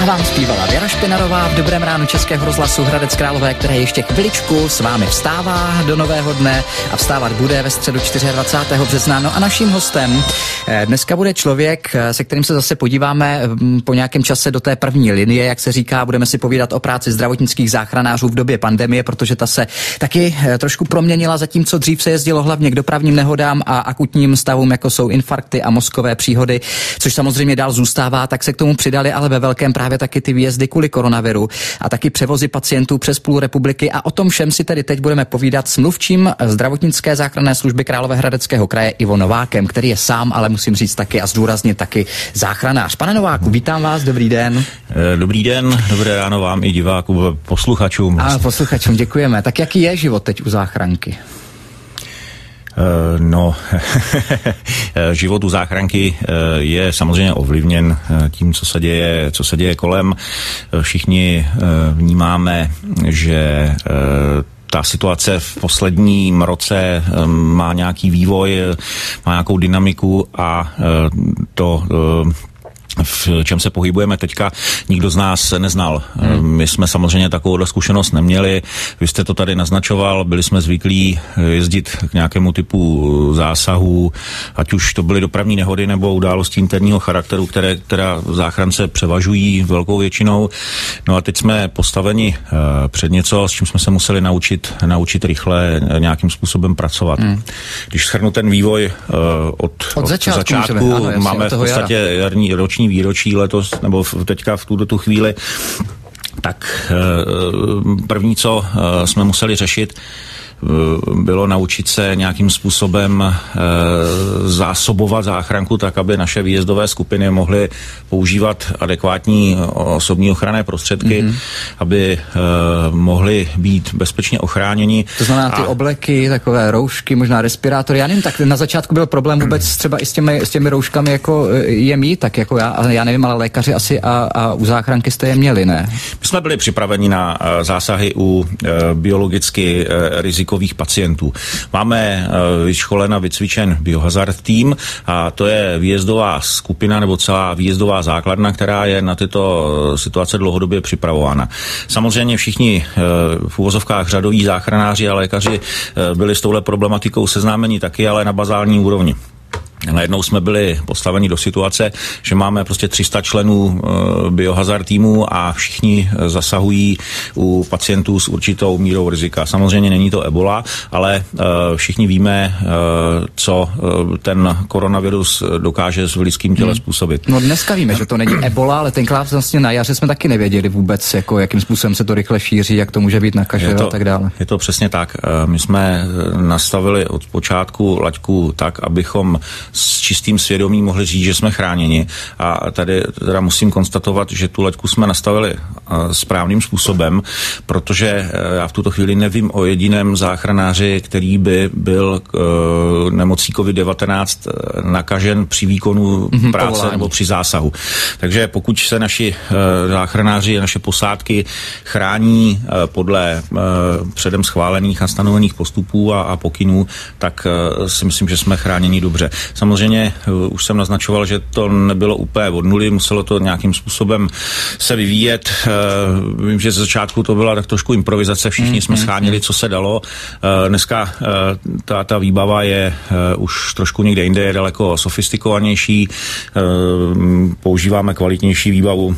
vám zpívala Věra Špinarová v Dobrém ránu Českého rozhlasu Hradec Králové, které ještě chviličku s vámi vstává do nového dne a vstávat bude ve středu 24. března. No a naším hostem dneska bude člověk, se kterým se zase podíváme po nějakém čase do té první linie, jak se říká, budeme si povídat o práci zdravotnických záchranářů v době pandemie, protože ta se taky trošku proměnila, zatímco dřív se jezdilo hlavně k dopravním nehodám a akutním stavům, jako jsou infarkty a mozkové příhody, což samozřejmě dál zůstává, tak se k tomu přidali ale ve velkém právě taky ty výjezdy kvůli koronaviru a taky převozy pacientů přes půl republiky a o tom všem si tedy teď budeme povídat s mluvčím zdravotnické záchranné služby Královéhradeckého kraje Ivo Novákem, který je sám, ale musím říct taky a zdůraznit taky záchranář. Pane Nováku, vítám vás, dobrý den. Dobrý den, dobré ráno vám i divákům, posluchačům. A posluchačům děkujeme. Tak jaký je život teď u záchranky? No, život u záchranky je samozřejmě ovlivněn tím, co se děje kolem. Všichni vnímáme, že ta situace v posledním roce má nějaký vývoj, má nějakou dynamiku a to v čem se pohybujeme teďka, nikdo z nás neznal. My jsme samozřejmě takovou zkušenost neměli. Vy jste to tady naznačoval, byli jsme zvyklí jezdit k nějakému typu zásahu, ať už to byly dopravní nehody nebo události interního charakteru, která v záchrance převažují velkou většinou. No a teď jsme postaveni před něco, s čím jsme se museli naučit rychle nějakým způsobem pracovat. Když shrnu ten vývoj od začátku ano, máme v podstatě roční výročí letos, nebo teďka v tu chvíli, tak první, co jsme museli řešit, bylo naučit se nějakým způsobem zásobovat záchranku tak, aby naše výjezdové skupiny mohly používat adekvátní osobní ochranné prostředky, aby mohly být bezpečně ochráněni. To znamená ty obleky, takové roušky, možná respirátory. Já nevím, tak na začátku byl problém vůbec třeba i s těmi rouškami, jako je mít, tak jako já nevím, ale lékaři asi a u záchranky jste je měli, ne? My jsme byli připraveni na zásahy u biologicky rizikových pacientů. Máme vyškolen a vycvičen biohazard tým a to je výjezdová skupina nebo celá výjezdová základna, která je na tyto situace dlouhodobě připravována. Samozřejmě všichni v uvozovkách řadoví záchranáři a lékaři byli s touhle problematikou seznámeni taky, ale na bazální úrovni. Najednou jsme byli postaveni do situace, že máme prostě 300 členů biohazard týmu a všichni zasahují u pacientů s určitou mírou rizika. Samozřejmě není to ebola, ale všichni víme, co ten koronavirus dokáže v lidském těle způsobit. No dneska víme, že to není ebola, ale tenkrát vlastně na jaře jsme taky nevěděli vůbec, jako jakým způsobem se to rychle šíří, jak to může být nakažlivé a tak dále. Je to přesně tak. My jsme nastavili od počátku laťku tak, abychom s čistým svědomím mohli říct, že jsme chráněni. A tady teda musím konstatovat, že tu laťku jsme nastavili správným způsobem, protože já v tuto chvíli nevím o jediném záchranáři, který by byl nemocí COVID-19 nakažen při výkonu práce povolání nebo při zásahu. Takže pokud se naši záchranáři a naše posádky chrání podle předem schválených a stanovených postupů a pokynů, tak si myslím, že jsme chráněni dobře. Samozřejmě už jsem naznačoval, že to nebylo úplně od nuly, muselo to nějakým způsobem se vyvíjet. Vím, že ze začátku to byla tak trošku improvizace, všichni jsme scháněli, co se dalo. Dneska ta výbava je už trošku někde jinde, je daleko sofistikovanější, používáme kvalitnější výbavu.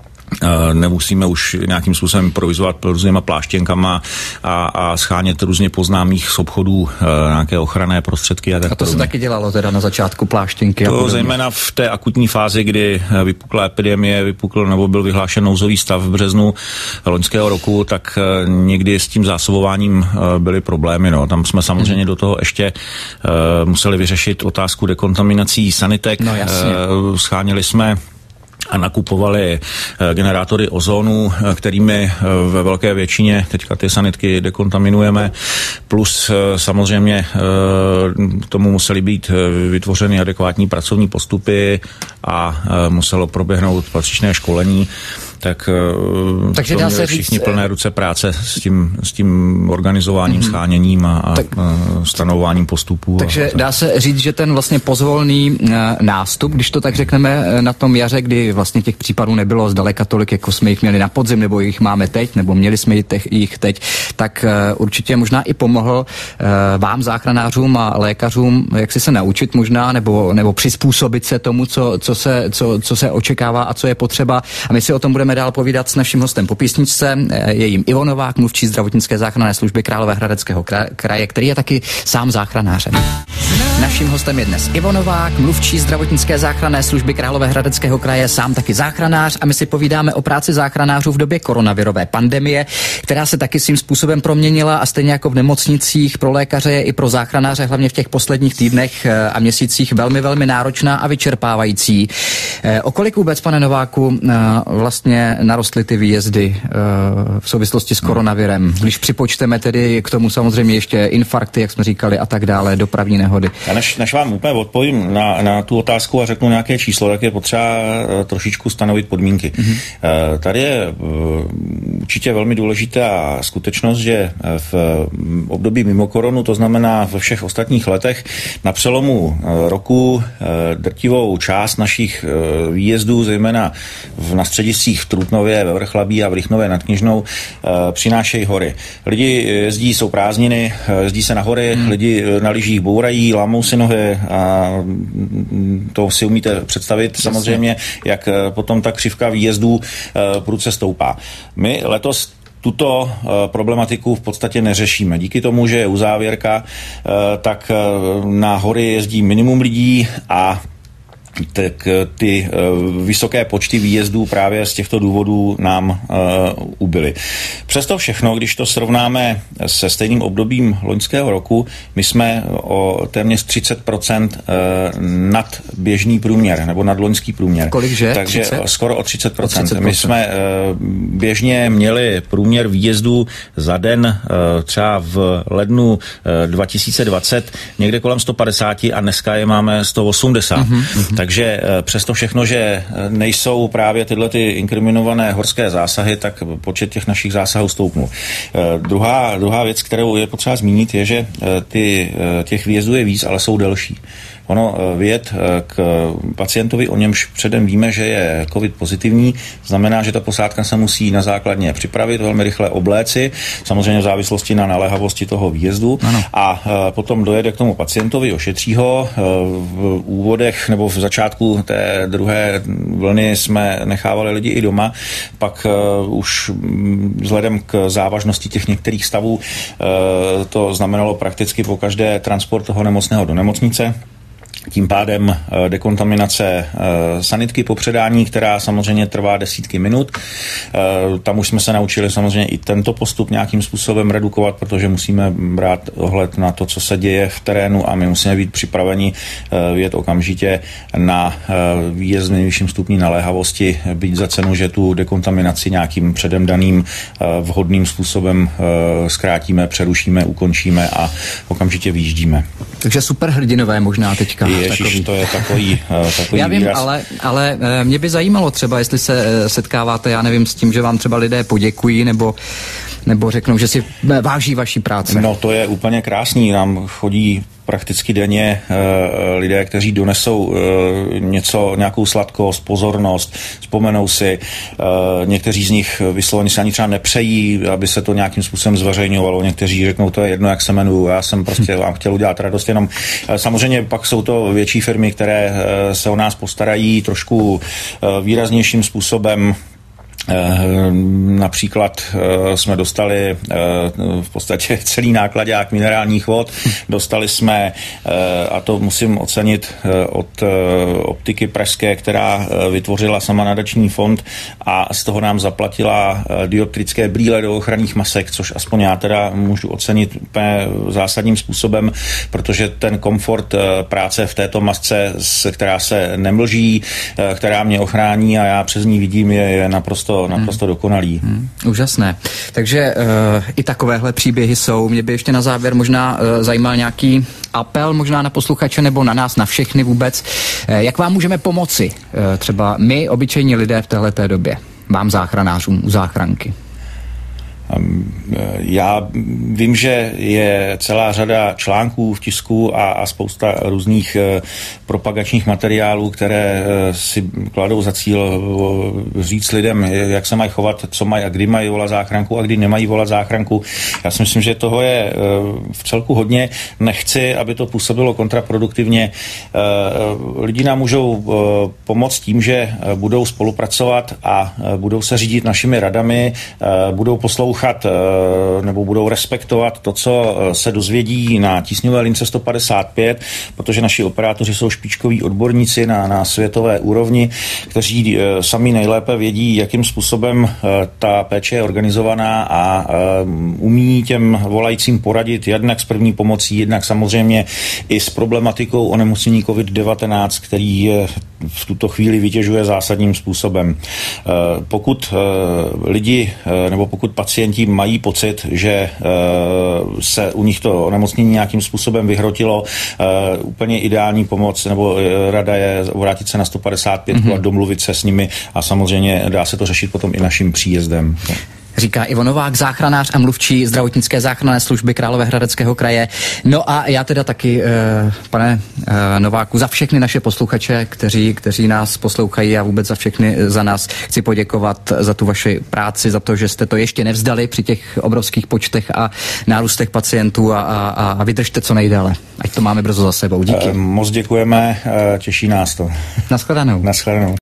Nemusíme už nějakým způsobem improvizovat různýma pláštěnkama a schánět různě poznámých z obchodů nějaké ochranné prostředky. A to se taky dělalo teda na začátku pláštěnky? To zejména v té akutní fázi, kdy vypukla epidemie, nebo byl vyhlášen nouzový stav v březnu loňského roku, tak někdy s tím zásobováním byly problémy. No. Tam jsme samozřejmě do toho ještě museli vyřešit otázku dekontaminací sanitek. No, scháněli jsme a nakupovali generátory ozonu, kterými ve velké většině teďka ty sanitky dekontaminujeme, plus samozřejmě k tomu musely být vytvořeny adekvátní pracovní postupy a muselo proběhnout patřičné školení. takže dá se všichni říct, plné ruce práce s tím organizováním, scháněním a stanovováním postupů. Takže dá se říct, že ten vlastně pozvolný nástup, když to tak řekneme na tom jaře, kdy vlastně těch případů nebylo zdaleka tolik, jako jsme jich měli na podzim, nebo jich máme teď, nebo měli jsme jich teď, tak určitě možná i pomohl vám, záchranářům a lékařům, jak si se naučit možná, nebo přizpůsobit se tomu, co se očekává a co je potřeba. A my si o tom budeme dál povídat s naším hostem po písničce. Je jím Ivo Novák, mluvčí zdravotnické záchranné služby Královéhradeckého kraje, který je taky sám záchranářem. Naším hostem je dnes Ivo Novák, mluvčí zdravotnické záchranné služby Královéhradeckého kraje, sám taky záchranář, a my si povídáme o práci záchranářů v době koronavirové pandemie, která se taky svým způsobem proměnila, a stejně jako v nemocnicích pro lékaře je i pro záchranáře hlavně v těch posledních týdnech a měsících velmi, velmi náročná a vyčerpávající. O kolik vůbec, pane Nováku, vlastně narostly ty výjezdy v souvislosti s koronavirem? Když připočteme tedy k tomu samozřejmě ještě infarkty, jak jsme říkali, a tak dále, dopravní nehody. Já než vám úplně odpovím na tu otázku a řeknu nějaké číslo, tak je potřeba trošičku stanovit podmínky. Tady je určitě velmi důležitá skutečnost, že v období mimo koronu, to znamená ve všech ostatních letech, na přelomu roku drtivou část našich výjezdů, zejména na střediscích v Trutnově, ve Vrchlabí a v Rychnově nad Kněžnou, přinášejí hory. Lidi jezdí, jsou prázdniny, jezdí se na hory, lidi na lyžích bourají, lámou si nohy, a to si umíte představit samozřejmě, jak potom ta křivka výjezdů prudce stoupá. My letos tuto problematiku v podstatě neřešíme. Díky tomu, že je uzávěrka, tak na hory jezdí minimum lidí a tak ty vysoké počty výjezdů právě z těchto důvodů nám ubyly. Přesto všechno, když to srovnáme se stejným obdobím loňského roku, my jsme o téměř 30% nad běžný průměr, nebo nad loňský průměr. Kolikže? Takže 30? Skoro o 30%. My jsme běžně měli průměr výjezdů za den třeba v lednu 2020 někde kolem 150 a dneska je máme 180. Takže přesto všechno, že nejsou právě tyhle ty inkriminované horské zásahy, tak počet těch našich zásahů stoupnul. Druhá věc, kterou je potřeba zmínit, je, že těch výjezdů je víc, ale jsou delší. Ono vyjet k pacientovi, o němž předem víme, že je covid pozitivní, znamená, že ta posádka se musí na základně připravit, velmi rychle obléci, samozřejmě v závislosti na naléhavosti toho výjezdu, a potom dojede k tomu pacientovi, ošetří ho. V úvodech nebo v začátku té druhé vlny jsme nechávali lidi i doma, pak už vzhledem k závažnosti těch některých stavů to znamenalo prakticky po každé transport toho nemocného do nemocnice. Tím pádem dekontaminace sanitky po předání, která samozřejmě trvá desítky minut. Tam už jsme se naučili samozřejmě i tento postup nějakým způsobem redukovat, protože musíme brát ohled na to, co se děje v terénu, a my musíme být připraveni vyjet okamžitě na výjezd v nejvyšším stupni naléhavosti, být za cenu, že tu dekontaminaci nějakým předem daným vhodným způsobem zkrátíme, přerušíme, ukončíme a okamžitě vyjíždíme. Takže superhrdinové možná teďka. Ježiš, to je takový já vím, výraz. ale mě by zajímalo třeba, jestli se setkáváte, já nevím, s tím, že vám třeba lidé poděkují, nebo řeknou, že si váží vaší práce. No, to je úplně krásný. Nám chodí prakticky denně lidé, kteří donesou nějakou sladkost, pozornost, vzpomenou si. Někteří z nich vysloveně se ani třeba nepřejí, aby se to nějakým způsobem zveřejňovalo. Někteří řeknou, to je jedno, jak se jmenuju, já jsem prostě vám chtěl udělat radost jenom. Samozřejmě pak jsou to větší firmy, které se o nás postarají trošku výraznějším způsobem. Například jsme dostali v podstatě celý nákladák minerálních vod. Dostali jsme, a to musím ocenit, od Optiky pražské, která vytvořila sama nadační fond a z toho nám zaplatila dioptrické brýle do ochranných masek, což aspoň já teda můžu ocenit úplně zásadním způsobem, protože ten komfort práce v této masce, která se nemlží, která mě ochrání a já přes ní vidím, je naprosto dokonalý. Úžasné. Takže i takovéhle příběhy jsou. Mě by ještě na závěr možná zajímal nějaký apel možná na posluchače nebo na nás, na všechny vůbec. Jak vám můžeme pomoci? Třeba my, obyčejní lidé v téhleté době. vám záchranářům u záchranky? Já vím, že je celá řada článků v tisku a spousta různých propagačních materiálů, které si kladou za cíl říct lidem, jak se mají chovat, co mají a kdy mají volat záchranku a kdy nemají volat záchranku. Já si myslím, že toho je v celku hodně. Nechci, aby to působilo kontraproduktivně. Lidi nám můžou pomoct tím, že budou spolupracovat a budou se řídit našimi radami, budou poslouchat nebo budou respektovat to, co se dozvědí na tísňové lince 155, protože naši operátoři jsou špičkoví odborníci na světové úrovni, kteří sami nejlépe vědí, jakým způsobem ta péče je organizovaná a umí těm volajícím poradit jednak s první pomocí, jednak samozřejmě i s problematikou onemocnění COVID-19, který v tuto chvíli vytěžuje zásadním způsobem. Pokud lidi nebo pokud pacienti mají pocit, že se u nich to onemocnění nějakým způsobem vyhrotilo, úplně ideální pomoc nebo rada je obrátit se na 155 a domluvit se s nimi a samozřejmě dá se to řešit potom i naším příjezdem. Říká Ivo Novák, záchranář a mluvčí zdravotnické záchranné služby Královéhradeckého kraje. No a já teda taky, pane Nováku, za všechny naše posluchače, kteří nás poslouchají a vůbec za všechny za nás chci poděkovat za tu vaši práci, za to, že jste to ještě nevzdali při těch obrovských počtech a nárůstech pacientů a vydržte co nejdéle. Ať to máme brzo za sebou. Díky. Moc děkujeme, těší nás to. Naschledanou. Naschledanou.